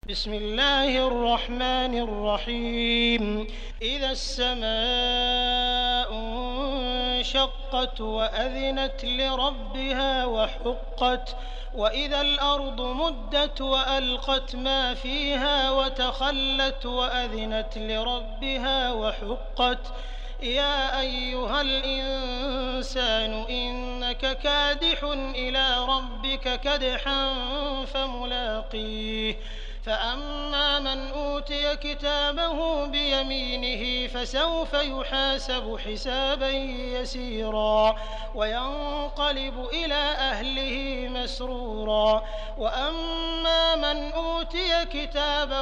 بسم الله الرحمن الرحيم إذا السماء انشقت وأذنت لربها وحقت وإذا الأرض مدت وألقت ما فيها وتخلت وأذنت لربها وحقت يا أيها الإنسان إنك كادح إلى ربك كدحا فملاقيه فأما من أوتي كتابه بيمينه فسوف يحاسب حسابا يسيرا وينقلب إلى أهله مسرورا وأما من أوتي كتابه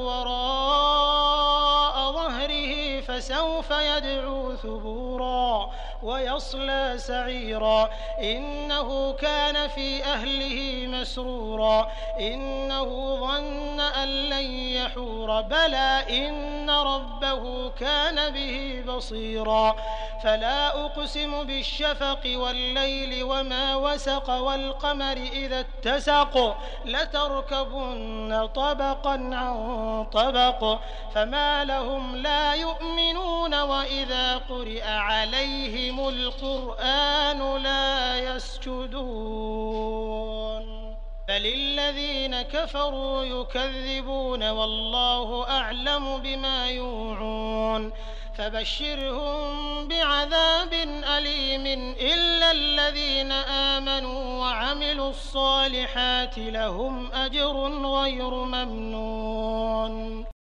وراء ظهره فسوف يدعو ثبورا ويصلى سعيرا إنه كان في أهله مسرورا إنه ظن أن لن يحور بلى إن ربه كان به بصيرا فلا أقسم بالشفق والليل وما وسق والقمر إذا اتسق لتركبن طبقا عن طبق فما لهم لا يؤمنون وإذا قرئ عليهم القرآن لا يسجدون بل الذين كفروا يكذبون والله أعلم بما يوعون فبشرهم بعذاب أليم إلا الذين آمنوا وعملوا الصالحات لهم أجر غير ممنون.